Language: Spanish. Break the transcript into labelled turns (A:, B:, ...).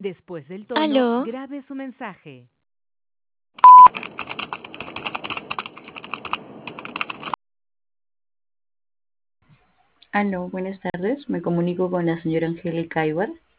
A: Después del tono,
B: Aló,
A: grabe su mensaje.
C: Aló, buenas tardes. Me comunico con la señora Angélica Ibar.